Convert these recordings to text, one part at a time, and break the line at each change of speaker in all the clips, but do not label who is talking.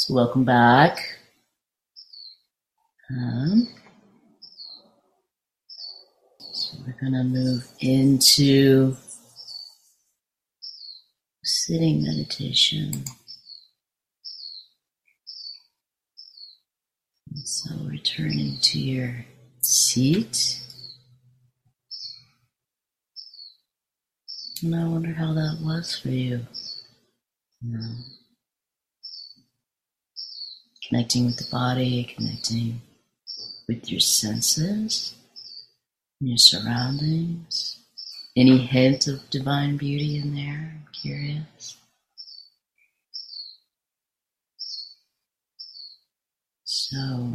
So welcome back. So we're going to move into sitting meditation. And so returning to your seat. And I wonder how that was for you. Connecting with the body, connecting with your senses, your surroundings. Any hint of divine beauty in there? I'm curious. So,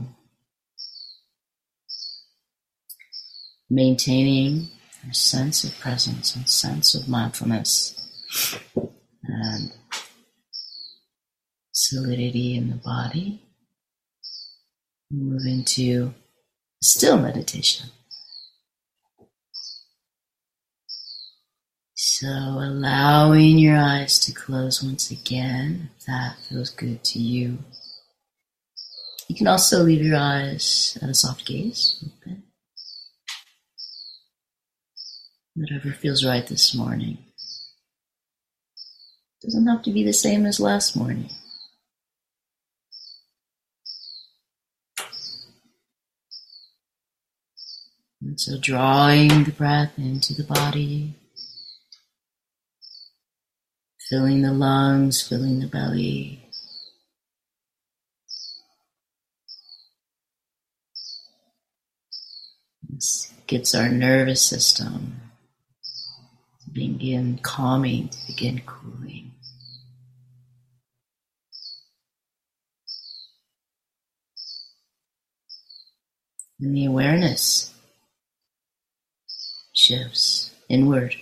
maintaining a sense of presence and sense of mindfulness and solidity in the body. Move into still meditation. So allowing your eyes to close once again, if that feels good to you. You can also leave your eyes at a soft gaze, open. Whatever feels right this morning. Doesn't have to be the same as last morning. And so drawing the breath into the body, filling the lungs, filling the belly. This gets our nervous system to begin calming, to begin cooling. And the awareness shifts inward.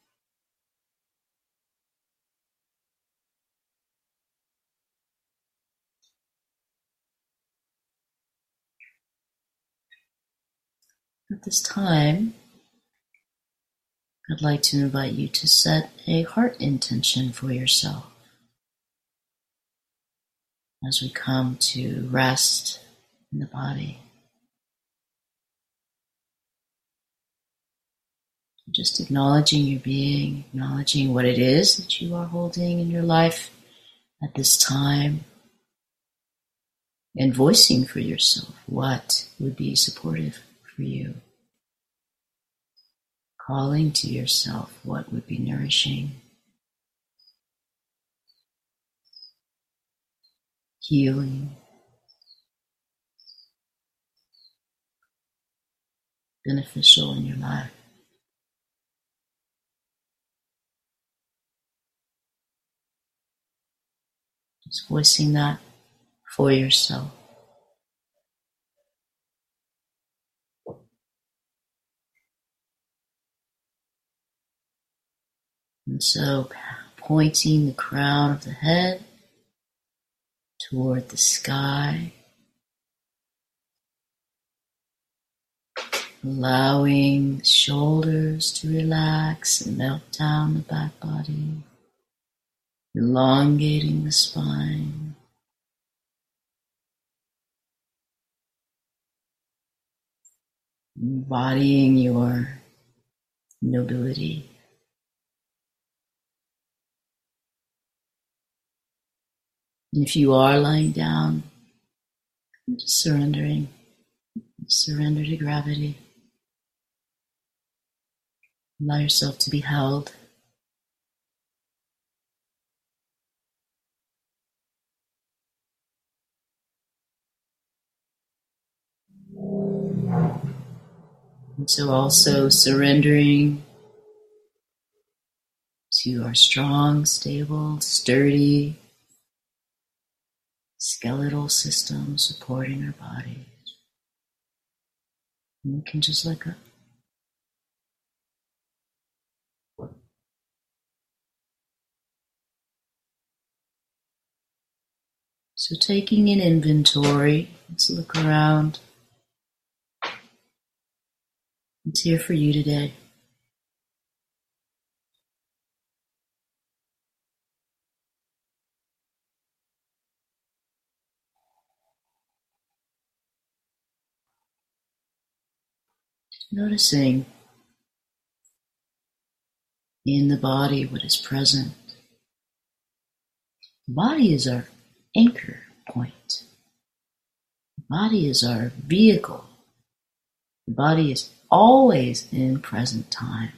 At this time, I'd like to invite you to set a heart intention for yourself as we come to rest in the body. Just acknowledging your being, acknowledging what it is that you are holding in your life at this time, and voicing for yourself what would be supportive for you. Calling to yourself what would be nourishing, healing, beneficial in your life. Just voicing that for yourself. And so pointing the crown of the head toward the sky, allowing the shoulders to relax and melt down the back body, elongating the spine. Embodying your nobility. And if you are lying down, just surrendering. Surrender to gravity. Allow yourself to be held. And so also surrendering to our strong, stable, sturdy skeletal system supporting our bodies. And we can just let go. So taking an inventory, let's look around. What's here for you today? Noticing in the body what is present. The body is our anchor point. The body is our vehicle. The body is always in present time.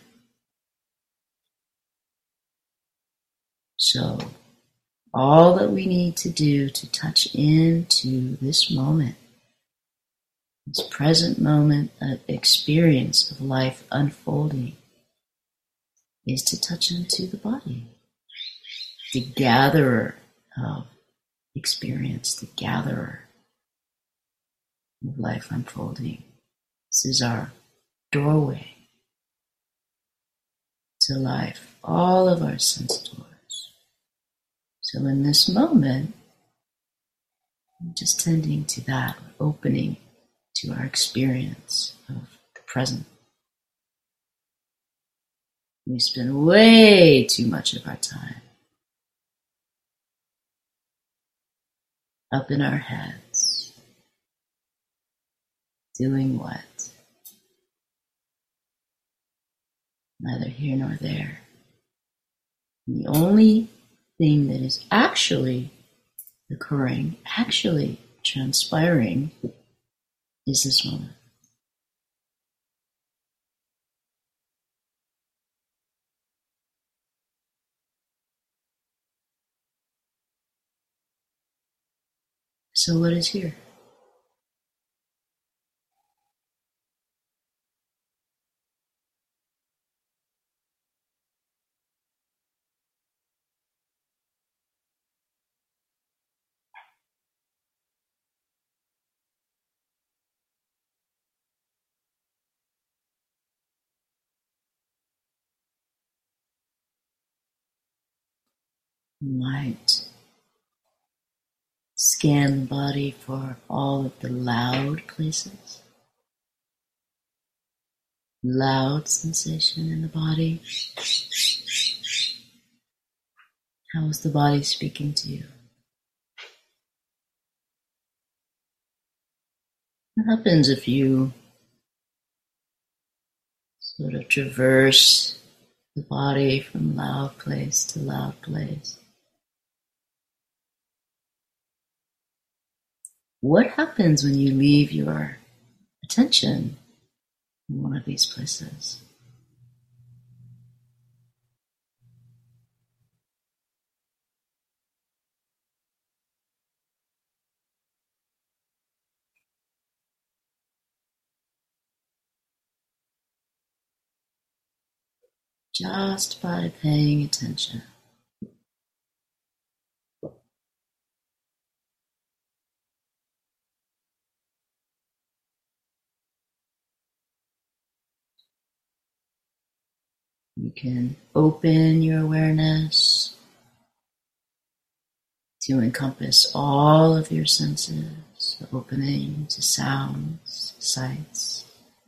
So, all that we need to do to touch into this moment, this present moment of experience of life unfolding, is to touch into the body, the gatherer of experience, the gatherer of life unfolding. This is our doorway to life, all of our sense doors. So in this moment, I'm just tending to that, opening to our experience of the present. We spend way too much of our time up in our heads, doing what? Neither here nor there. And the only thing that is actually occurring, actually transpiring, is this moment. So what is here? You might scan the body for all of the loud places, loud sensation in the body. How is the body speaking to you? What happens if you sort of traverse the body from loud place to loud place? What happens when you leave your attention in one of these places? Just by paying attention. You can open your awareness to encompass all of your senses, opening to sounds, sights.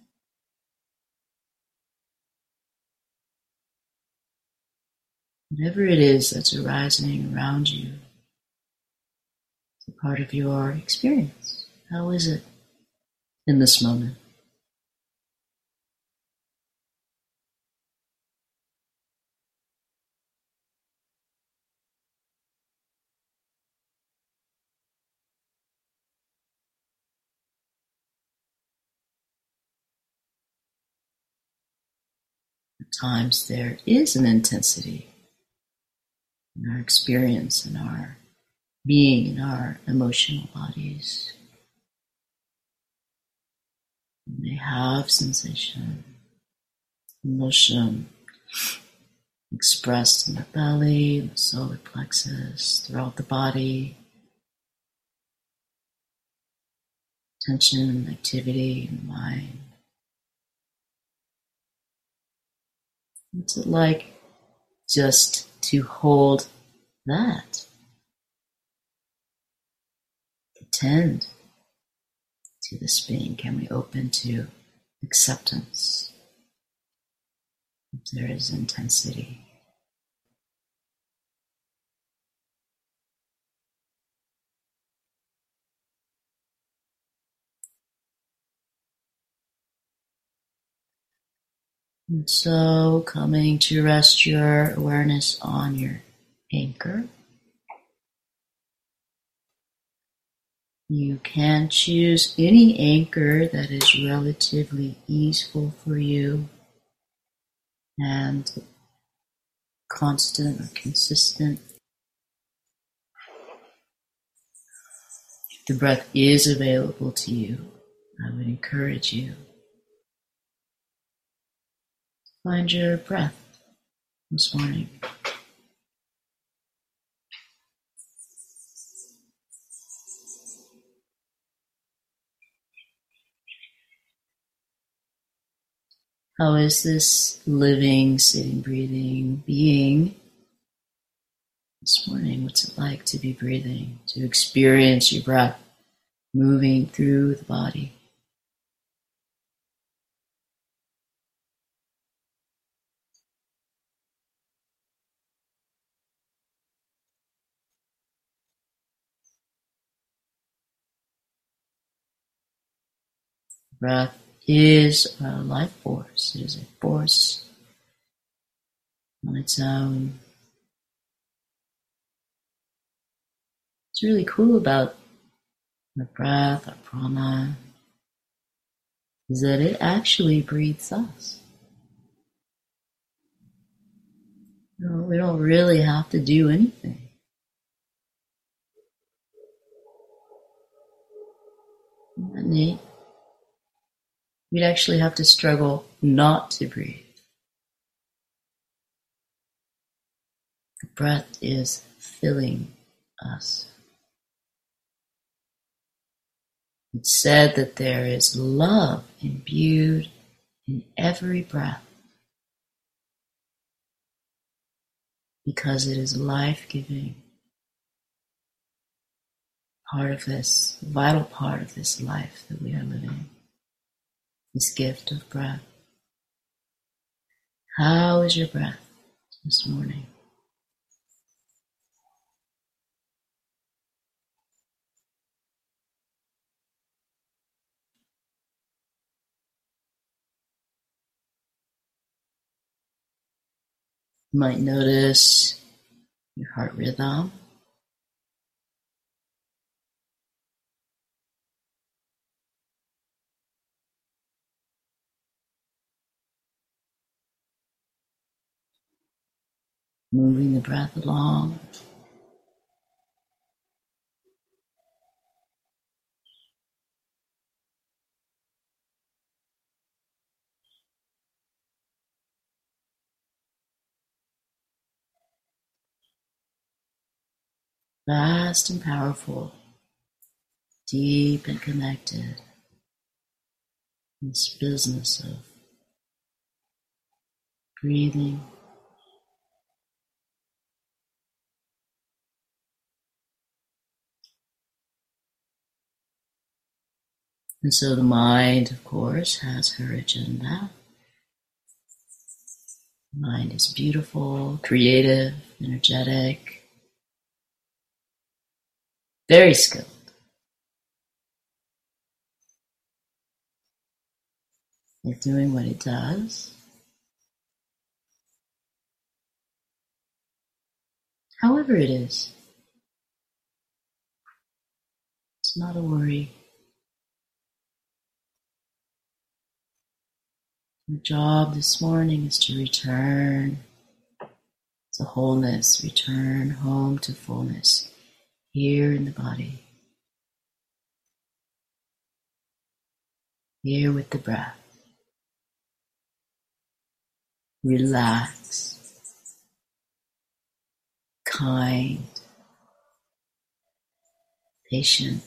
Whatever it is that's arising around you, it's a part of your experience. How is it in this moment? At times there is an intensity in our experience, in our being, in our emotional bodies. We may have sensation, emotion expressed in the belly, the solar plexus, throughout the body, tension and activity in the mind. What's it like just to hold that? To tend to this being? Can we open to acceptance if there is intensity? And so coming to rest your awareness on your anchor. You can choose any anchor that is relatively easeful for you and constant or consistent. If the breath is available to you, I would encourage you. Find your breath this morning. How is this living, sitting, breathing being this morning? What's it like to be breathing, to experience your breath moving through the body? Breath is a life force. It is a force on its own. What's really cool about our breath, our prana, is that it actually breathes us. We don't really have to do anything. Isn't that neat? We'd actually have to struggle not to breathe. The breath is filling us. It's said that there is love imbued in every breath because it is life-giving. Part of this, vital part of this life that we are living, this gift of breath. How is your breath this morning? You might notice your heart rhythm. Moving the breath along. Vast and powerful, deep and connected. This business of breathing. And so the mind, of course, has her agenda. The mind is beautiful, creative, energetic, very skilled. It's doing what it does. However it is, it's not a worry. Your job this morning is to return to wholeness, return home to fullness, here in the body, here with the breath. Relax, kind, patient.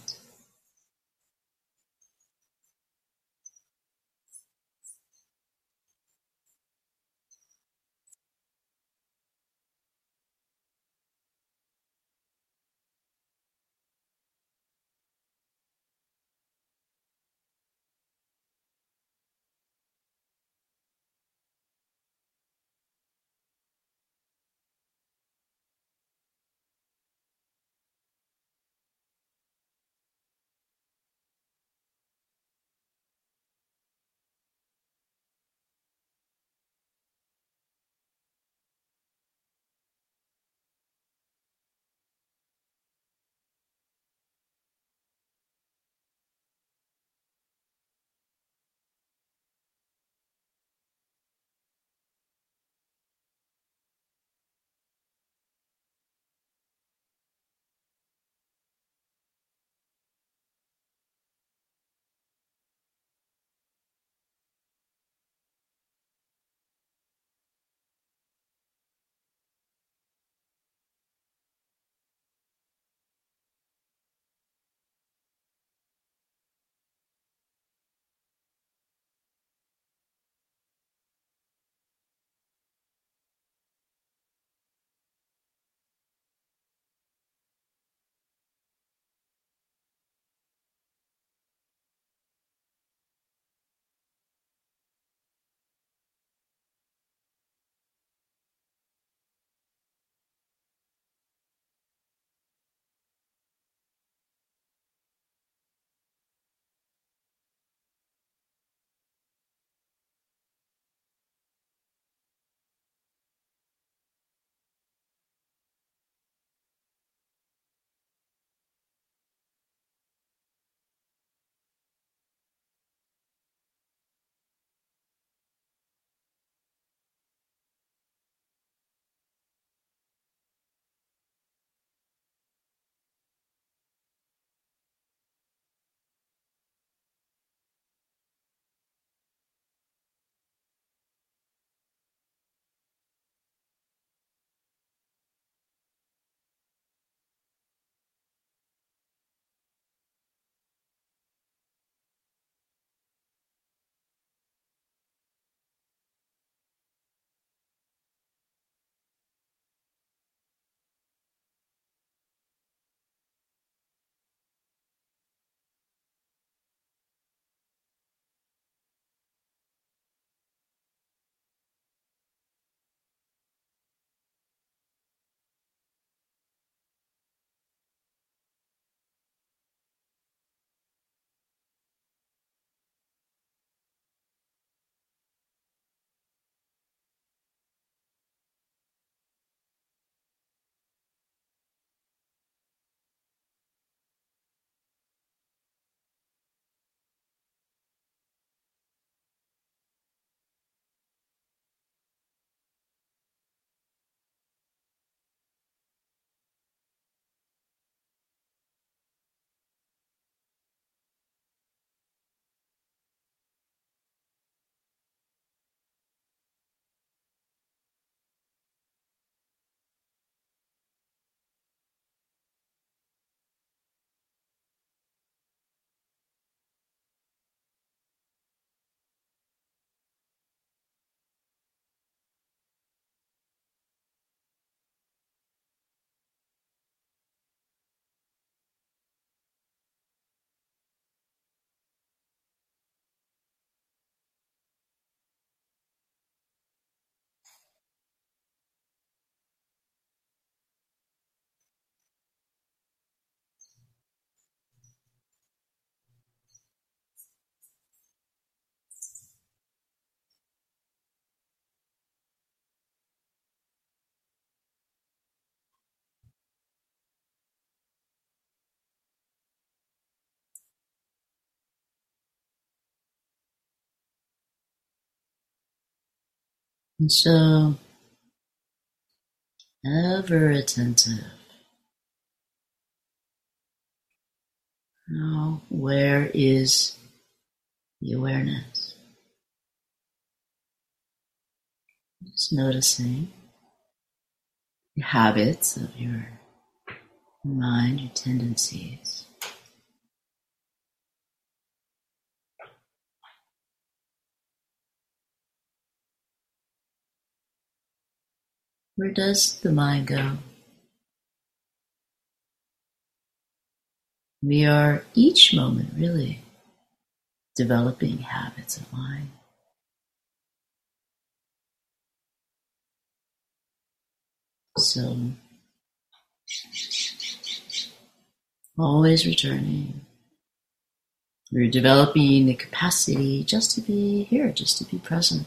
And so, ever attentive. Now, where is the awareness? Just noticing the habits of your mind, your tendencies. Where does the mind go? We are each moment really developing habits of mind. So, always returning. We're developing the capacity just to be here, just to be present.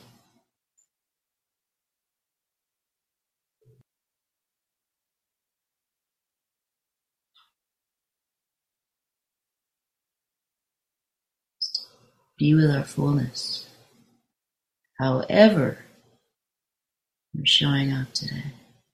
Be with our fullness. However we're showing up today.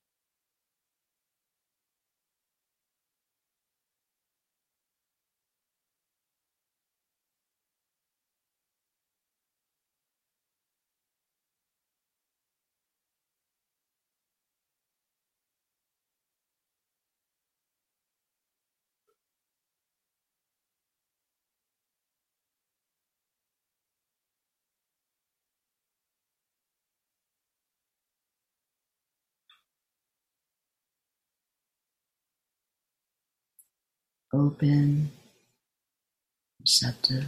Open, receptive.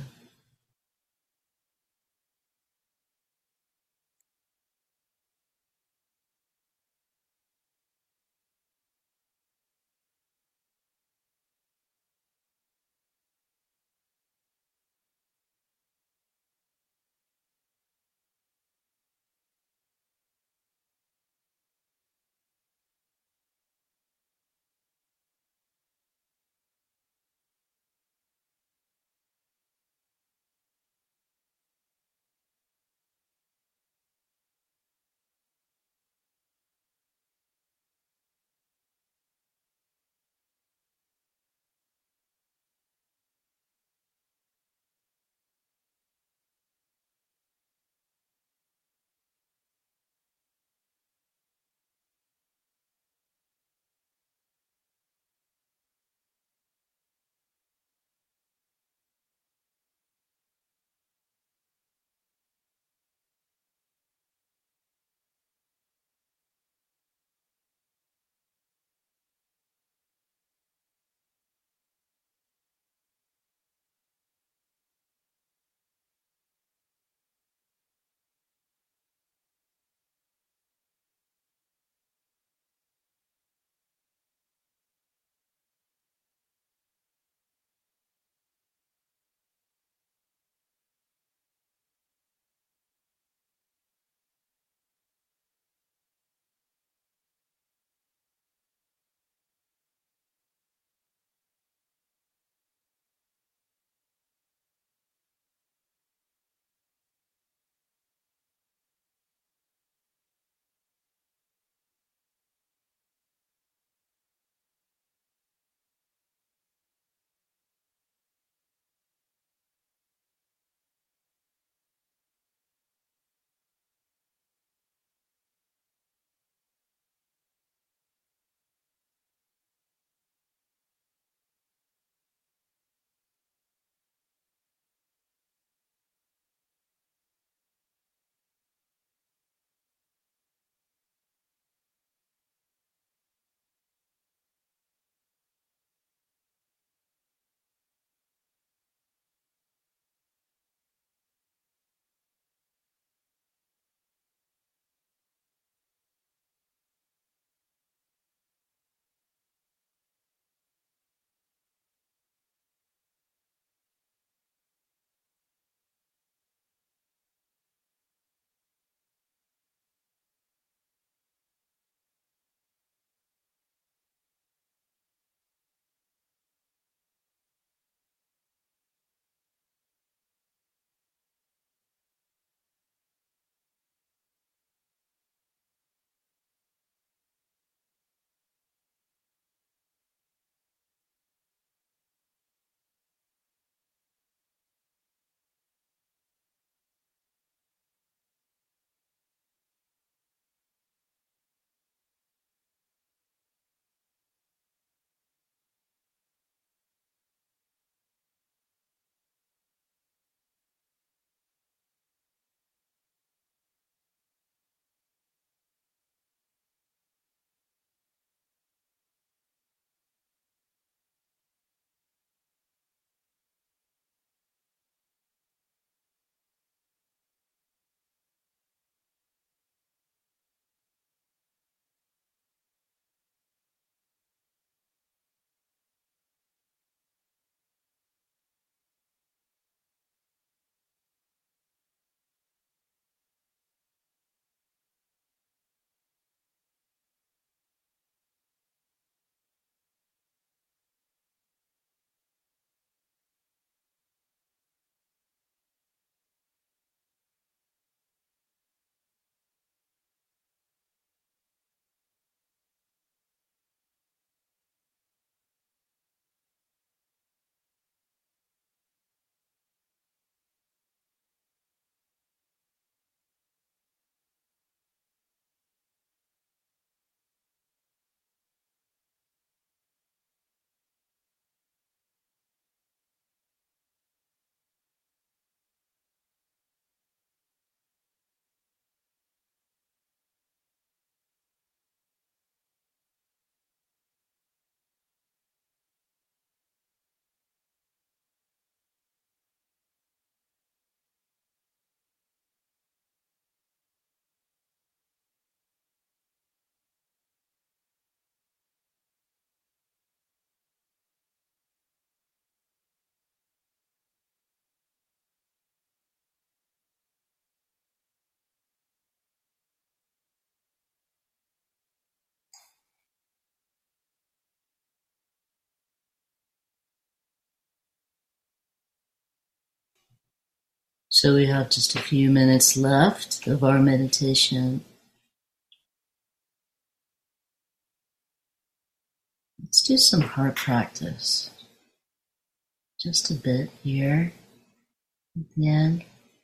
So we have just a few minutes left of our meditation. Let's do some heart practice. Just a bit here at the end.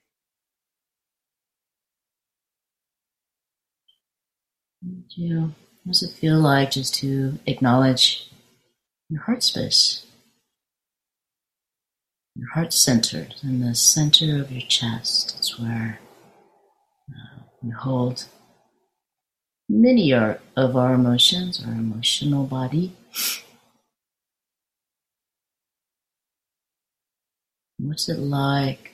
What does it feel like just to acknowledge your heart space? Your heart centered in the center of your chest. It's where we hold many of our emotions, our emotional body. What's it like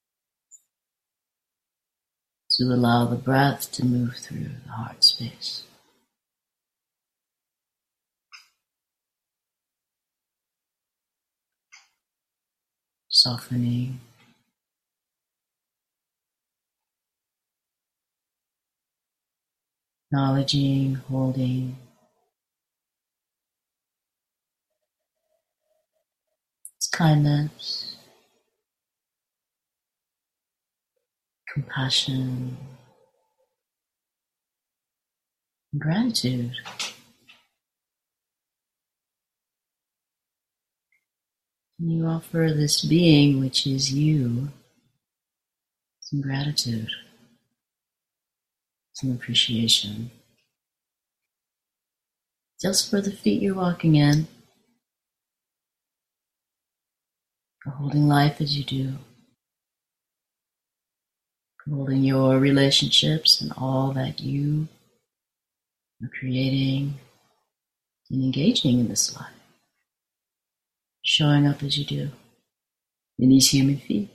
to allow the breath to move through the heart space? Softening. Acknowledging, holding. It's kindness, compassion, and gratitude. And you offer this being, which is you, some gratitude, some appreciation. Just for the feet you're walking in, for holding life as you do, for holding your relationships and all that you are creating and engaging in this life, showing up as you do in these human feet.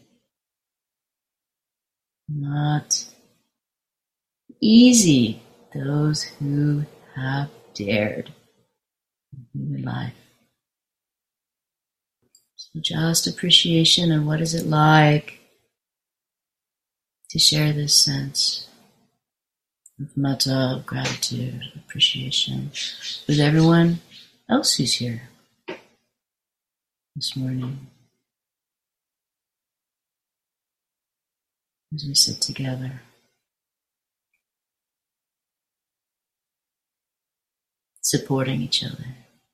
Not easy, those who have dared in human life. So just appreciation, and what is it like to share this sense of metta, of gratitude, of appreciation with everyone else who's here this morning as we sit together. Supporting each other.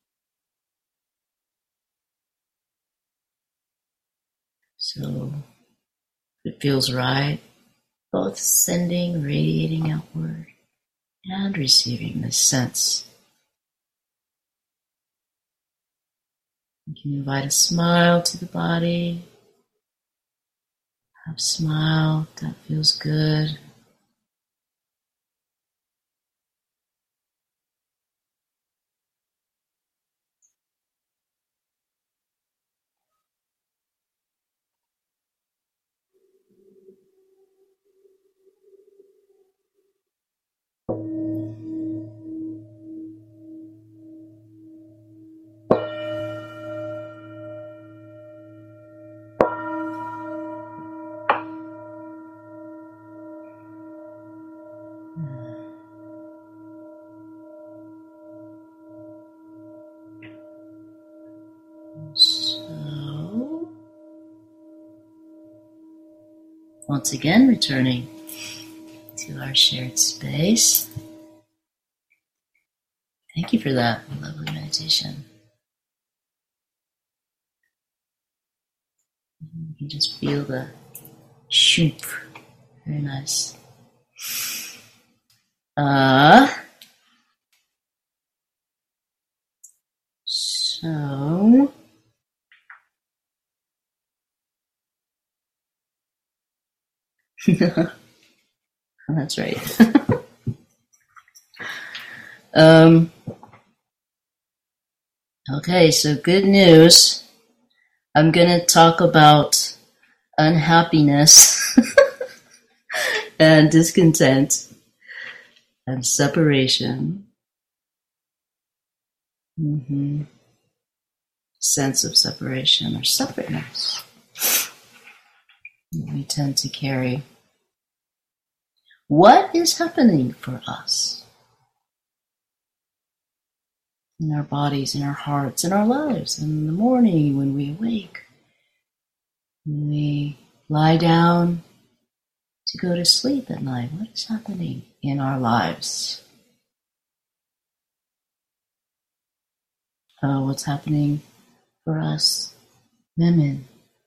So if it feels right, both sending, radiating outward, and receiving this sense. You can invite a smile to the body. Have a smile, that feels good. So, once again, returning to our shared space. Thank you for that lovely meditation. You can just feel the shoop. Very nice. So, that's right. Okay, so good news. I'm going to talk about unhappiness and discontent and separation. Sense of separation or separateness we tend to carry. What is happening for us in our bodies, in our hearts, in our lives, in the morning when we awake, when we lie down to go to sleep at night, what is happening in our lives? What's happening for us women?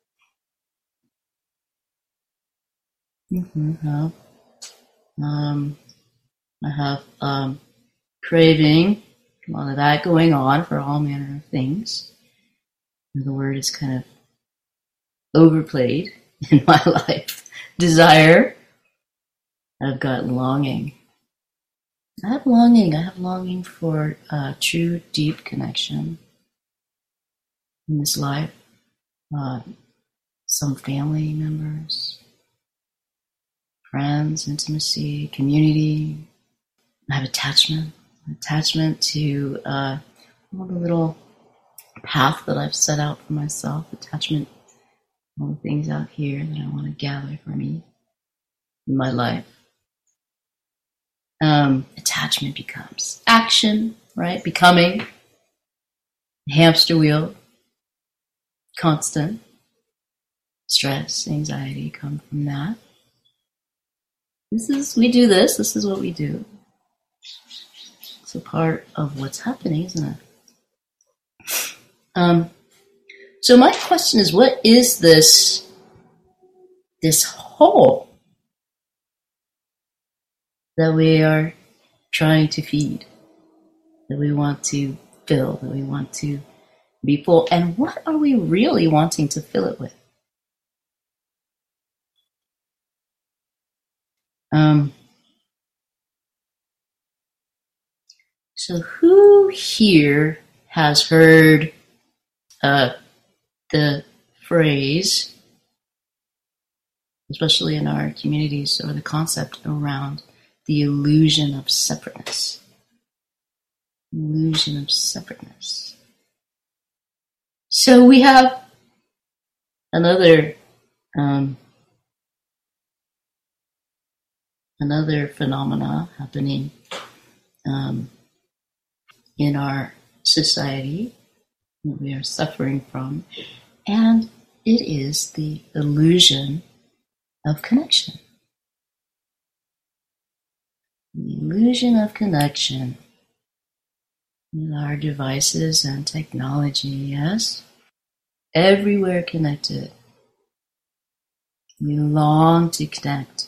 I have craving, a lot of that going on for all manner of things. The word is kind of overplayed in my life. Desire. I've got longing. I have longing for true, deep connection in this life. Some family members, friends, intimacy, community. I have attachment to all the little path that I've set out for myself. Attachment, all the things out here that I want to gather for me in my life. Attachment becomes action, right? Becoming, hamster wheel, constant stress, anxiety come from that. We do this. This is what we do. It's a part of what's happening, isn't it? So my question is, what is this hole that we are trying to feed, that we want to fill, that we want to be full, and what are we really wanting to fill it with? So who here has heard the phrase, especially in our communities, or the concept around the illusion of separateness? Illusion of separateness. So we have another phenomena happening in our society that we are suffering from, and it is the illusion of connection. The illusion of connection with our devices and technology, yes? Everywhere connected. We long to connect.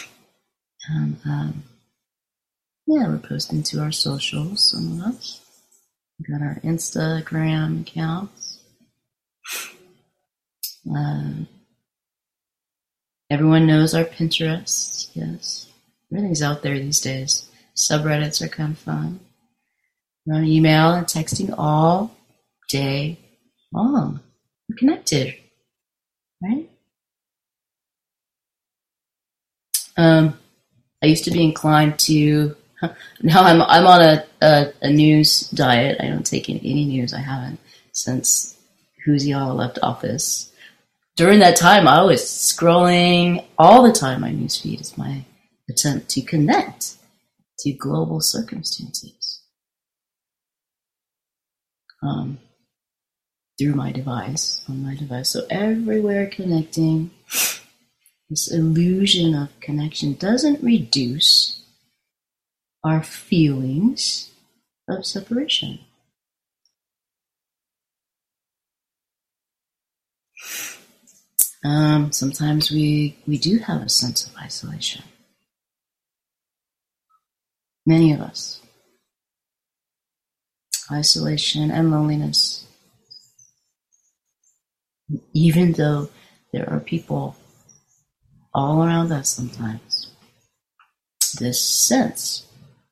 And we're posting to our socials, some of us. We've got our Instagram accounts. Everyone knows our Pinterest, yes. Everything's out there these days. Subreddits are kind of fun. We're on email and texting all day long. We're connected, right? I used to be inclined to. Now I'm on a news diet. I don't take any news. I haven't since Who's Y'all left office. During that time, I was scrolling all the time. My newsfeed is my attempt to connect to global circumstances through my device, on my device. So everywhere connecting. This illusion of connection doesn't reduce our feelings of separation. Sometimes we do have a sense of isolation. Many of us. Isolation and loneliness. Even though there are people all around us sometimes, this sense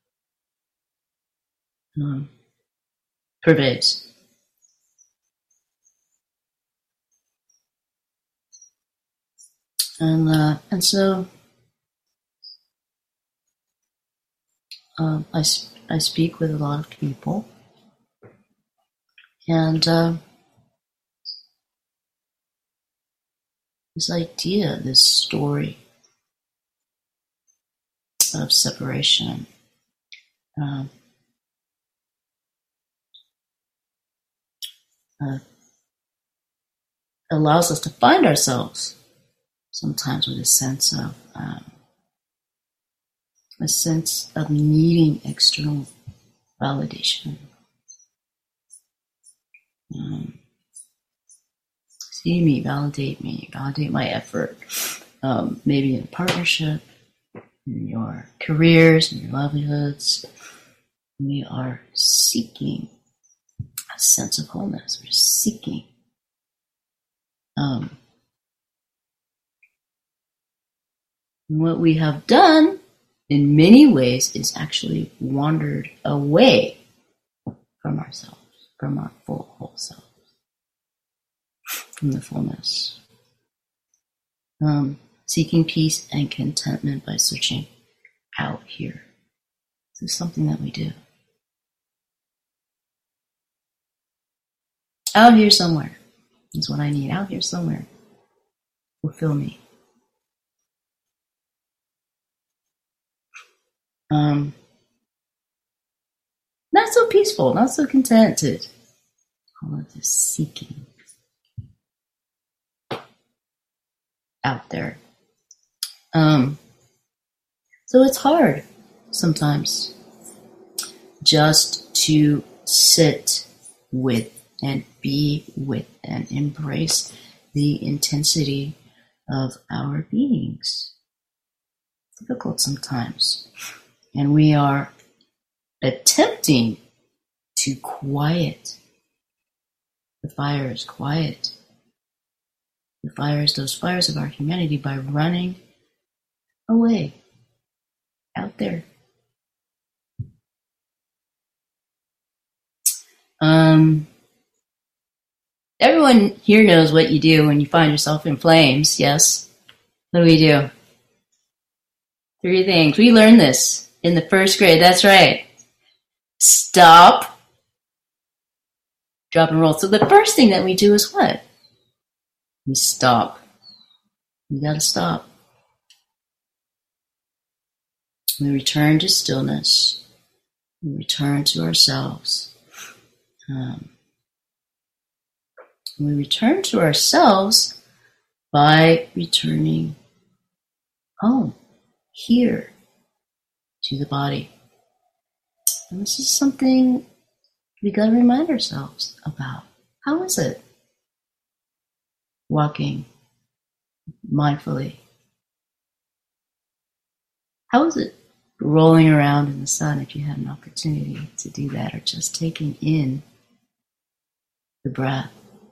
pervades. And so I speak with a lot of people, and this idea, this story of separation allows us to find ourselves sometimes with a sense of needing external validation. See me, validate my effort. Maybe in a partnership, in your careers, in your livelihoods, we are seeking a sense of wholeness. We're seeking what we have done in many ways is actually wandered away from ourselves, from our full whole self, from the fullness. Seeking peace and contentment by searching out here. This is something that we do. Out here somewhere is what I need. Out here somewhere. Fulfill me. Not so peaceful, not so contented. All of this seeking out there. So it's hard sometimes just to sit with and be with and embrace the intensity of our beings. It's difficult sometimes. And we are attempting to quiet the fires, those fires of our humanity by running away out there. Everyone here knows what you do when you find yourself in flames, yes? What do? 3 things. We learned this in the 1st grade, that's right. Stop, drop, and roll. So the first thing that we do is what? We stop. We gotta stop. We return to stillness. We return to ourselves. We return to ourselves by returning home, here, to the body. And this is something we gotta remind ourselves about. How is it walking mindfully? How is it rolling around in the sun if you had an opportunity to do that, or just taking in the breath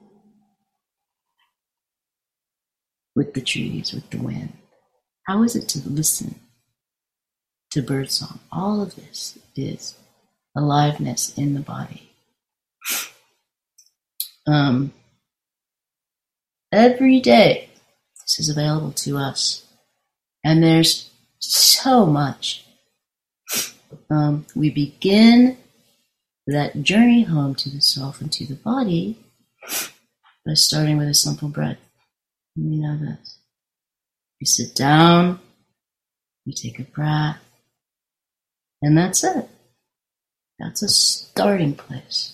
with the trees, with the wind? How is it to listen to birdsong? All of this is aliveness in the body. Every day, this is available to us. And there's so much. We begin that journey home to the self and to the body by starting with a simple breath. And we know this. We sit down, we take a breath, and that's it. That's a starting place.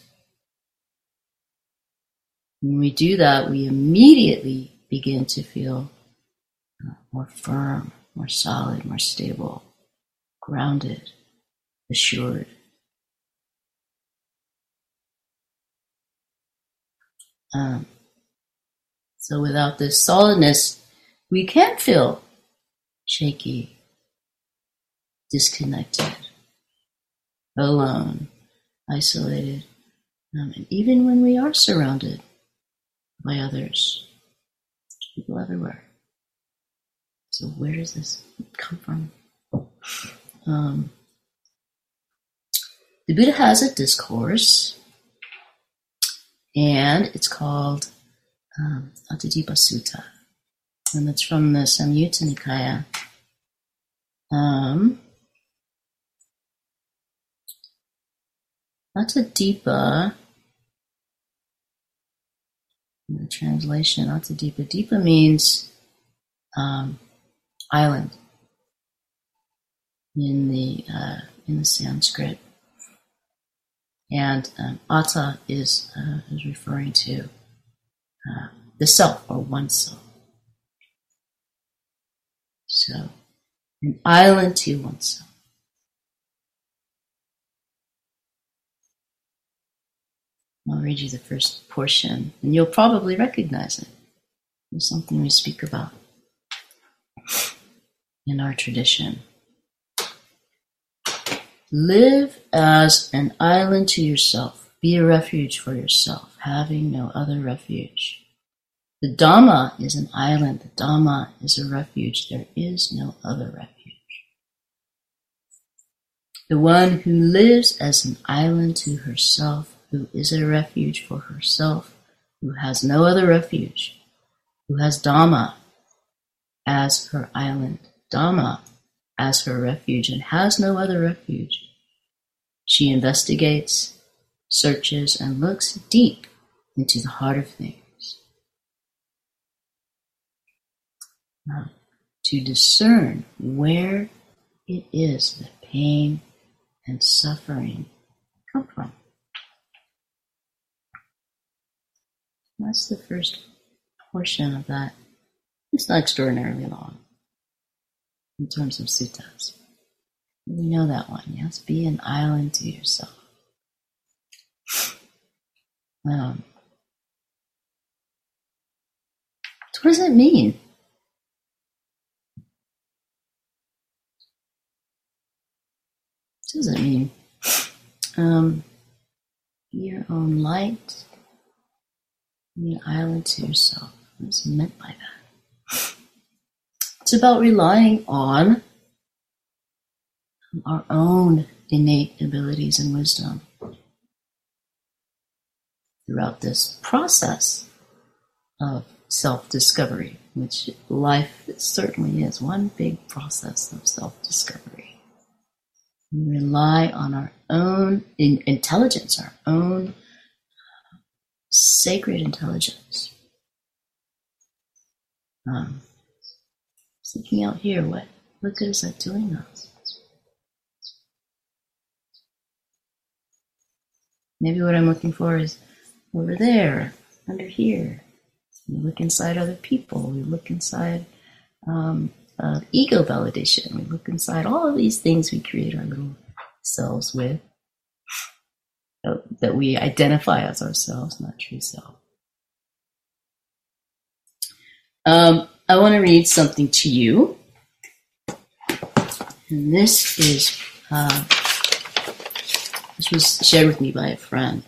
When we do that, we immediately begin to feel more firm, more solid, more stable, grounded, assured. So without this solidness, we can feel shaky, disconnected, alone, isolated, and even when we are surrounded by others, people everywhere. So where does this come from? The Buddha has a discourse, and it's called Attadipa Sutta, and it's from the Samyutta Nikaya. Attadipa, in the translation, Attadipa, Dipa means island in the Sanskrit, and Atta is referring to the self or oneself. So, an island to oneself. I'll read you the first portion, and you'll probably recognize it. It's something we speak about in our tradition. Live as an island to yourself. Be a refuge for yourself, having no other refuge. The Dhamma is an island. The Dhamma is a refuge. There is no other refuge. The one who lives as an island to herself, who is a refuge for herself, who has no other refuge, who has Dhamma as her island, Dhamma as her refuge, and has no other refuge. She investigates, searches, and looks deep into the heart of things. To discern where it is that pain and suffering come from. That's the first portion of that. It's not extraordinarily long in terms of suttas. We know that one, yes? Be an island to yourself. So what does it mean? What does it mean? Be your own light. Be an island to yourself. What's meant by that? It's about relying on our own innate abilities and wisdom throughout this process of self-discovery, which life certainly is one big process of self-discovery. We rely on our own intelligence, our own sacred intelligence. Seeking out here, what good is that doing us? Maybe what I'm looking for is over there, under here. We look inside other people. We look inside ego validation. We look inside all of these things we create our little selves with that we identify as ourselves, not true self. I want to read something to you. And this was shared with me by a friend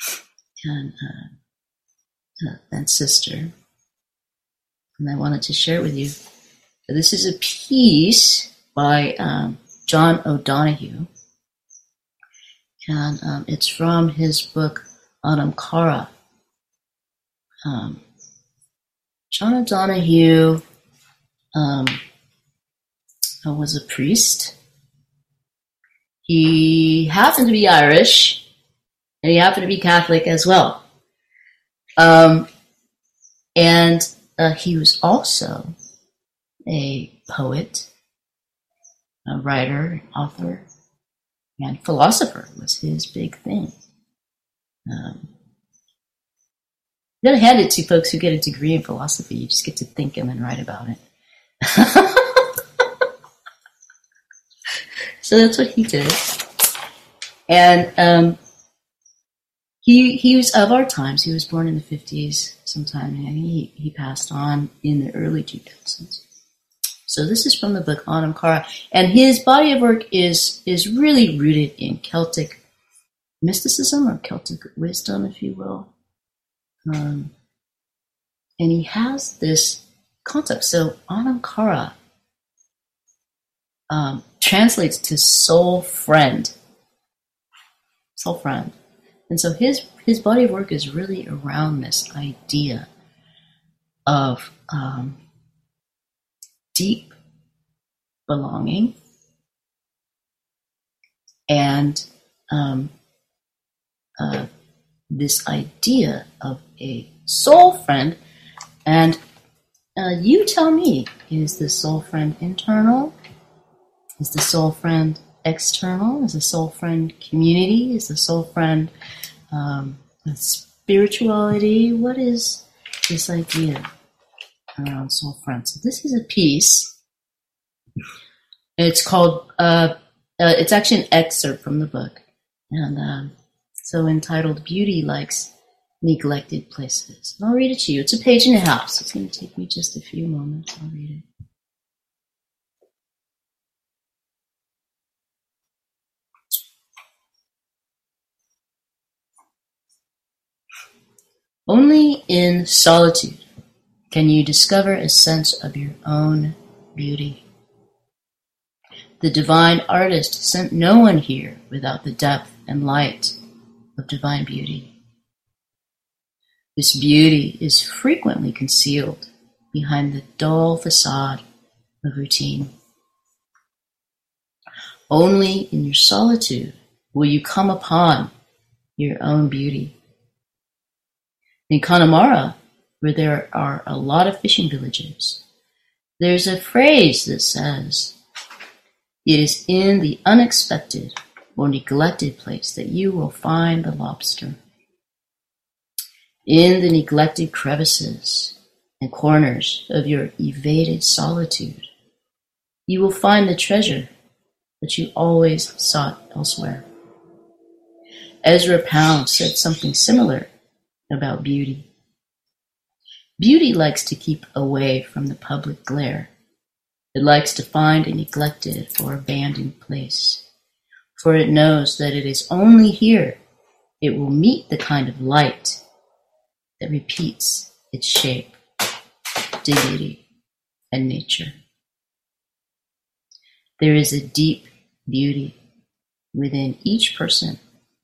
and sister. And I wanted to share it with you. This is a piece by John O'Donohue. And it's from his book, Anamkara. John O'Donohue was a priest. He happened to be Irish, and he happened to be Catholic as well. And he was also a poet, a writer, author, and philosopher was his big thing. I'm going to hand it to folks who get a degree in philosophy. You just get to think and then write about it. So that's what he did. And he was of our times. He was born in the 50s sometime, and he passed on in the early 2000s. So this is from the book Anamkara, and his body of work is really rooted in Celtic mysticism or Celtic wisdom, if you will. And he has this concept. So Anamkara translates to soul friend. Soul friend. And so his body of work is really around this idea of deep belonging and this idea of a soul friend. And you tell me, is the soul friend internal? Is the soul friend external? Is the soul friend community? Is the soul friend spirituality? What is this idea around soul friend? So this is a piece It's called, it's actually an excerpt from the book. And so entitled Beauty Likes Neglected Places. And I'll read it to you. It's a page and a half, so it's going to take me just a few moments. I'll read it. Only in solitude can you discover a sense of your own beauty. The divine artist sent no one here without the depth and light of divine beauty. This beauty is frequently concealed behind the dull facade of routine. Only in your solitude will you come upon your own beauty. In Connemara, where there are a lot of fishing villages, there's a phrase that says, "It is in the unexpected or neglected place that you will find the lobster." In the neglected crevices and corners of your evaded solitude, you will find the treasure that you always sought elsewhere. Ezra Pound said something similar about beauty. Beauty likes to keep away from the public glare. It likes to find a neglected or abandoned place, for it knows that it is only here it will meet the kind of light that repeats its shape, dignity, and nature. There is a deep beauty within each person.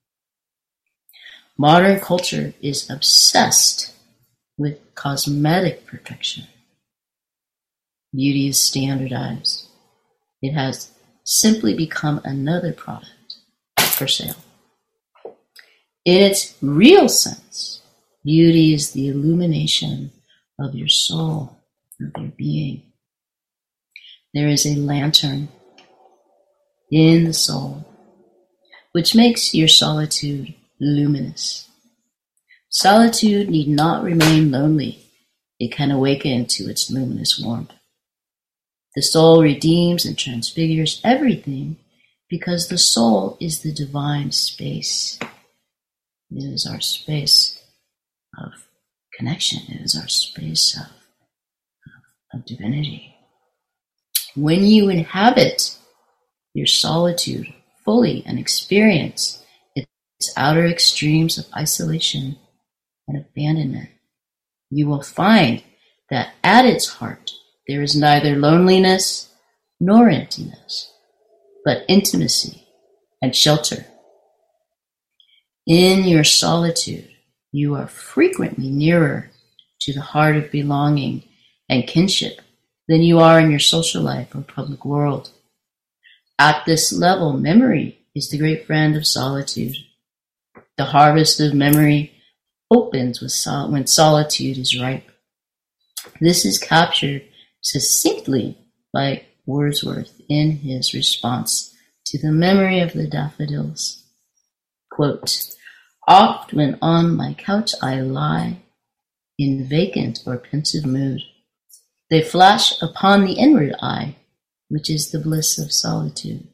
Modern culture is obsessed with cosmetic perfection. Beauty is standardized. It has simply become another product for sale. In its real sense, beauty is the illumination of your soul, of your being. There is a lantern in the soul, which makes your solitude luminous. Solitude need not remain lonely. It can awaken to its luminous warmth. The soul redeems and transfigures everything because the soul is the divine space. It is our space of connection. It is our space of divinity. When you inhabit your solitude fully and experience its outer extremes of isolation and abandonment, you will find that at its heart there is neither loneliness nor emptiness, but intimacy and shelter. In your solitude, you are frequently nearer to the heart of belonging and kinship than you are in your social life or public world. At this level, memory is the great friend of solitude. The harvest of memory opens when solitude is ripe. This is captured succinctly by Wordsworth in his response to the memory of the daffodils. Quote, "Oft when on my couch I lie, in vacant or pensive mood, they flash upon the inward eye, which is the bliss of solitude."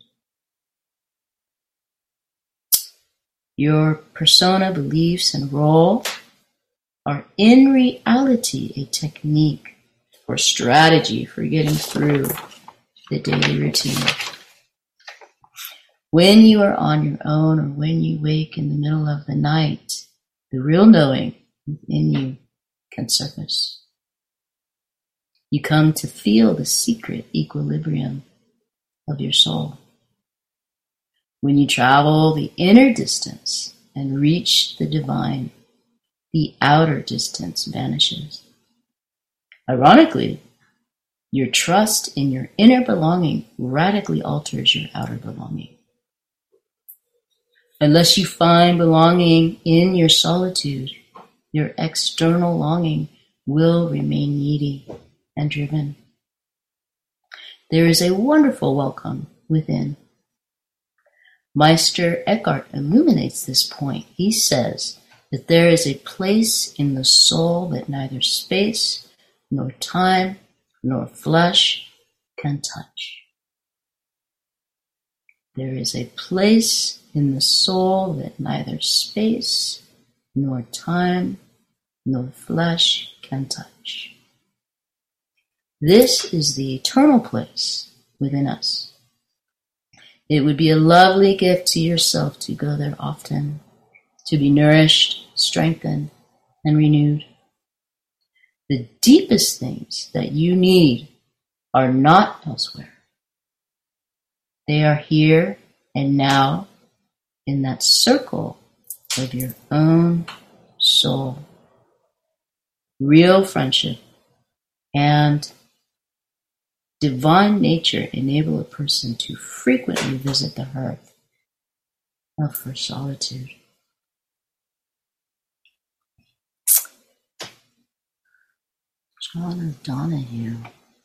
Your persona, beliefs, and role are in reality a technique or strategy for getting through the daily routine. When you are on your own or when you wake in the middle of the night, the real knowing within you can surface. You come to feel the secret equilibrium of your soul. When you travel the inner distance and reach the divine, the outer distance vanishes. Ironically, your trust in your inner belonging radically alters your outer belonging. Unless you find belonging in your solitude, your external longing will remain needy and driven. There is a wonderful welcome within. Meister Eckhart illuminates this point. He says that there is a place in the soul that neither space, nor time, nor flesh can touch. There is a place in the soul that neither space, nor time, nor flesh can touch. This is the eternal place within us. It would be a lovely gift to yourself to go there often, to be nourished, strengthened, and renewed. The deepest things that you need are not elsewhere. They are here and now in that circle of your own soul. Real friendship and divine nature enable a person to frequently visit the hearth of her solitude. John O'Donohue.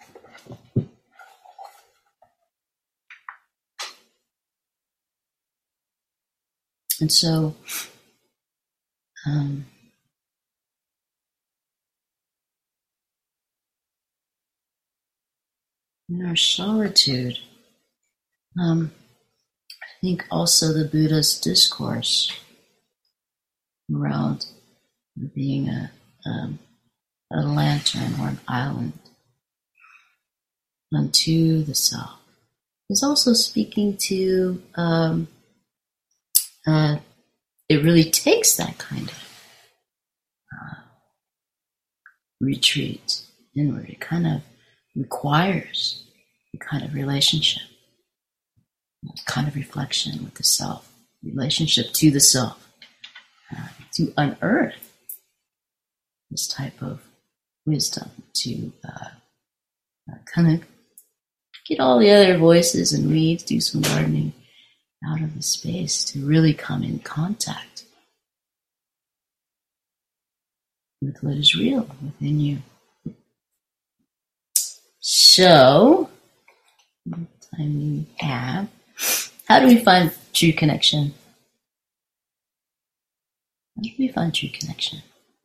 And so, in our solitude, I think also the Buddha's discourse around being a lantern or an island unto the self is also speaking to it really takes that kind of retreat inward. It kind of requires a kind of relationship, a kind of reflection with the self, relationship to the self, to unearth this type of wisdom, to kind of get all the other voices and weeds, do some gardening out of the space to really come in contact with what is real within you. So, what time do we have? How do we find true connection? How do we find true connection?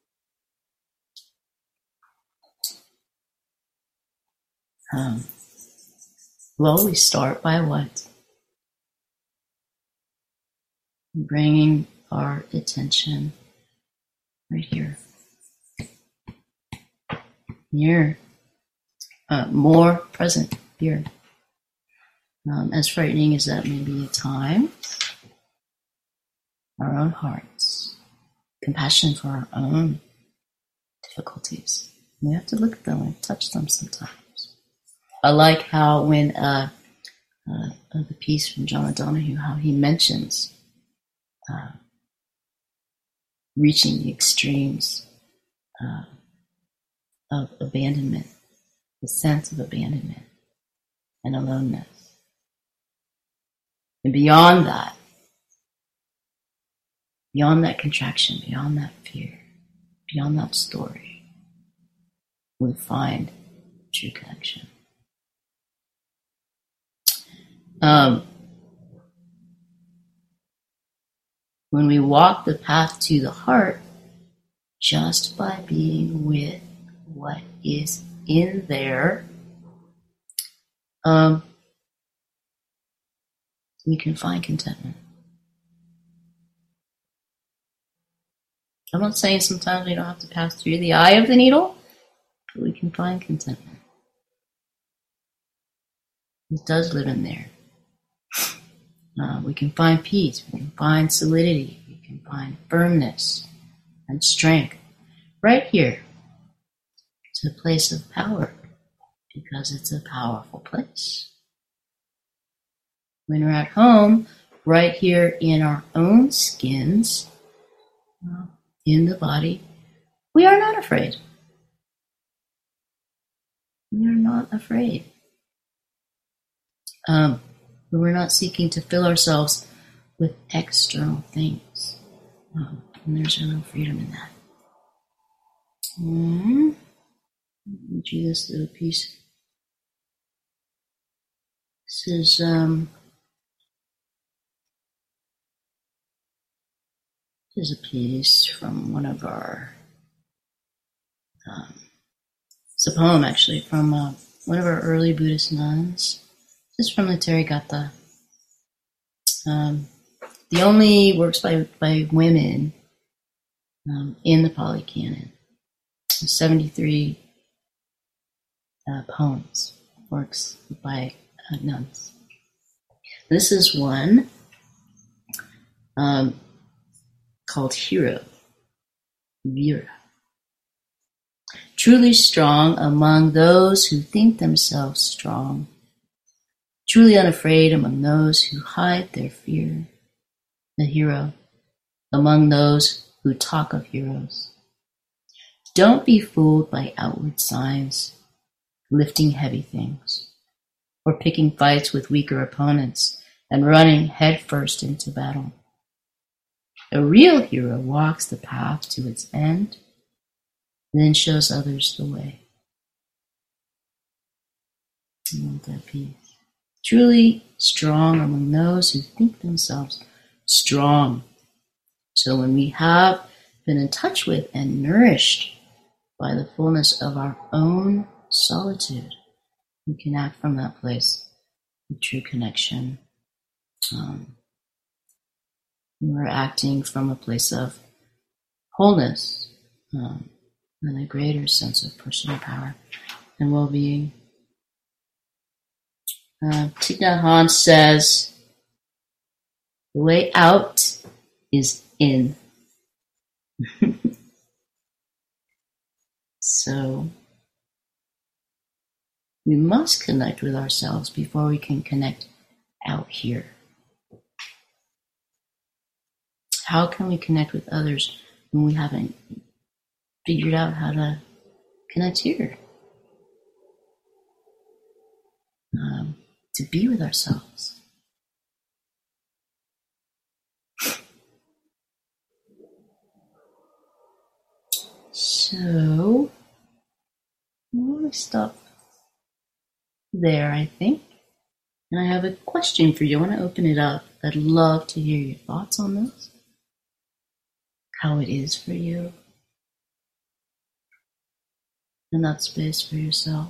Well, we start by what? Bringing our attention right here. Here. More present here. As frightening as that may be at times, our own hearts, compassion for our own difficulties. We have to look at them and touch them sometimes. I like how when the piece from John O'Donohue, how he mentions reaching the extremes of abandonment, the sense of abandonment and aloneness. And beyond that contraction, beyond that fear, beyond that story, we find true connection. When we walk the path to the heart, just by being with what is in there, we can find contentment. I'm not saying sometimes we don't have to pass through the eye of the needle, but we can find contentment. It does live in there. We can find peace, we can find solidity, we can find firmness and strength right here. It's a place of power because it's a powerful place. When we're at home, right here in our own skins, in the body, we are not afraid. We are not afraid. We're not seeking to fill ourselves with external things. And there's no freedom in that. Let me do this little piece. This is a piece from one of our, it's a poem actually from one of our early Buddhist nuns. This is from the Therigatha. The only works by women in the Pali Canon. 73 poems, works by nuns. This is one called Hero, Vira. Truly strong among those who think themselves strong, truly unafraid among those who hide their fear, the hero among those who talk of heroes. Don't be fooled by outward signs, lifting heavy things, or picking fights with weaker opponents and running headfirst into battle. A real hero walks the path to its end, then shows others the way. I want that piece. Truly strong among those who think themselves strong. So when we have been in touch with and nourished by the fullness of our own solitude, we can act from that place of true connection. We're acting from a place of wholeness and a greater sense of personal power and well-being. Thich Nhat Hanh says, the way out is in. So we must connect with ourselves before we can connect out here. How can we connect with others when we haven't figured out how to connect here? To be with ourselves. So, we'll stop there, I think. And I have a question for you. I want to open it up. I'd love to hear your thoughts on this. How it is for you. In that space for yourself.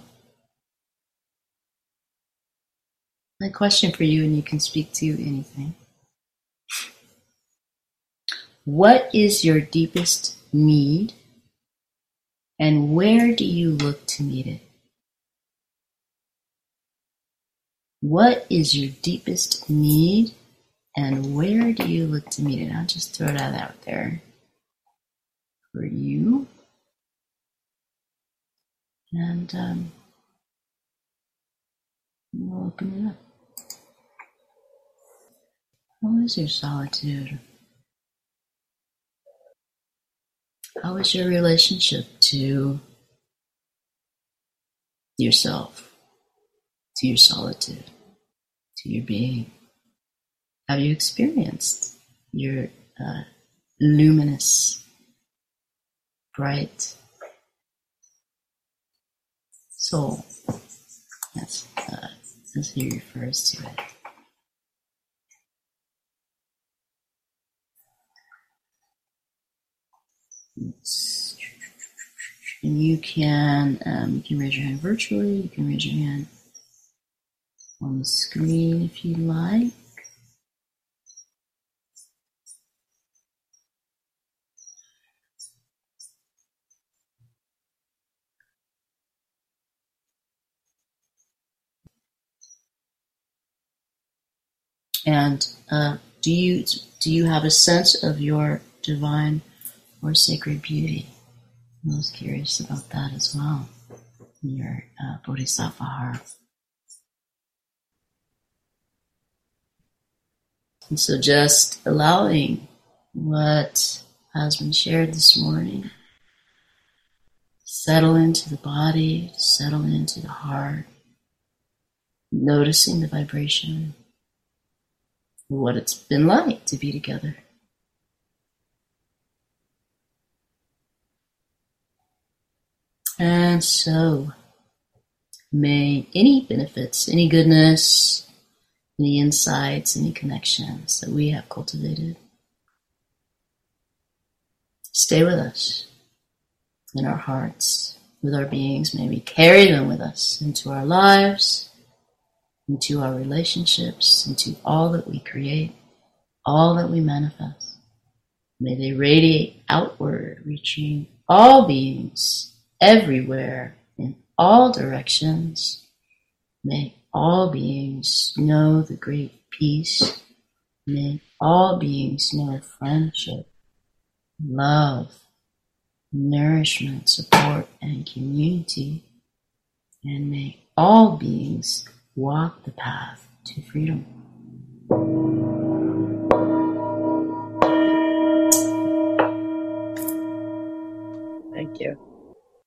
My question for you, and you can speak to anything. What is your deepest need, and where do you look to meet it? What is your deepest need, and where do you look to meet it? I'll just throw that out there for you. And we'll open it up. How is your solitude? How is your relationship to yourself, to your solitude, to your being? Have you experienced your luminous, bright soul? That's as he refers to it. And you can raise your hand virtually. You can raise your hand on the screen if you like. And do you have a sense of your divine or sacred beauty? I was curious about that as well. Your Bodhisattva heart. And so just allowing what has been shared this morning settle into the body, settle into the heart, noticing the vibration, what it's been like to be together. And so, may any benefits, any goodness, any insights, any connections that we have cultivated stay with us in our hearts, with our beings. May we carry them with us into our lives, into our relationships, into all that we create. all that we manifest. May they radiate outward, reaching all beings everywhere in all directions. May all beings know the great peace. May all beings know friendship, love, nourishment, support, and community. And may all beings walk the path to freedom.